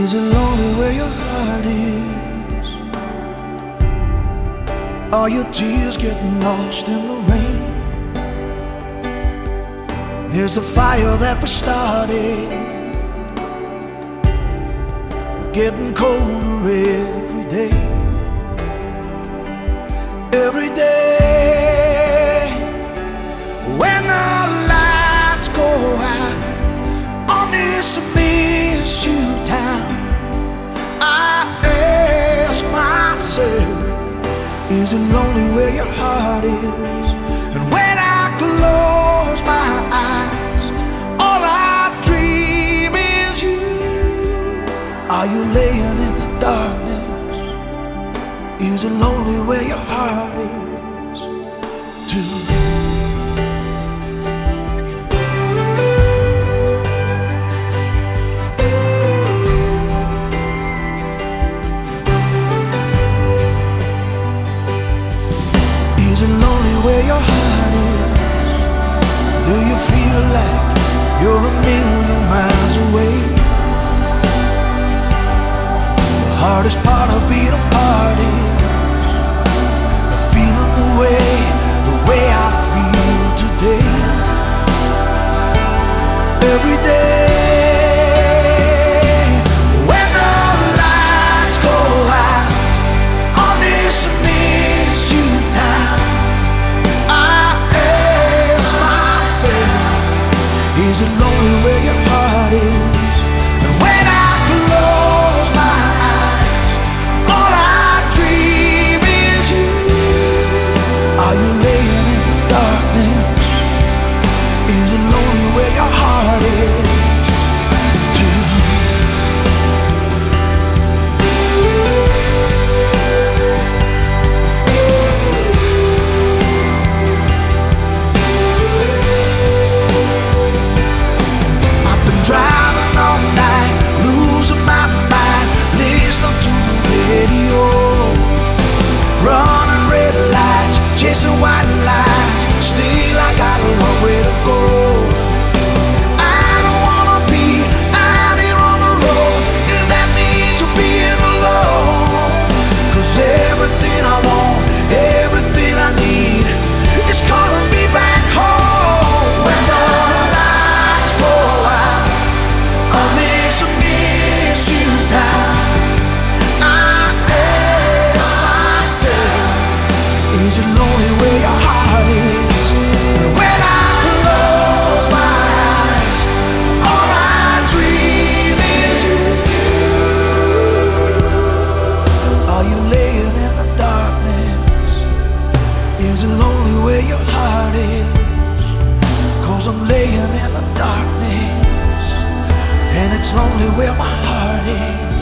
Is it lonely where your heart is? Are your tears getting lost in the rain? There's a fire that we started, getting colder every day. Every day when the lights go out on this miss you town, I ask myself, is it lonely where your heart is? And when I close my eyes, all I dream is you. Are you laying in the darkness? Is it lonely where your heart is too? Is it lonely where your heart is? Do you feel like you're a million miles away? The hardest part of being a party, feeling the way I feel today. Every day when the lights go out on this miss you town, I ask myself, is it lonely where your heart is? And when I close my eyes, all I dream is you. Are you laying in the darkness? Is it lonely where your heart is too? I've been driving all night, losing my mind, listening to the radio, running red lights, chasing white lights. Still I got a long way to go. I don't wanna be out here on the road, if that means you're being alone. 'Cause everything I want, everything I need is calling me back home. When the lights go out on this miss you town, I ask myself, is it lonely where your heart is? And when I close my eyes, all I dream is you. Are you laying in the darkness? Is it lonely where your heart is? 'Cause I'm laying in the darkness, and it's lonely where my heart is.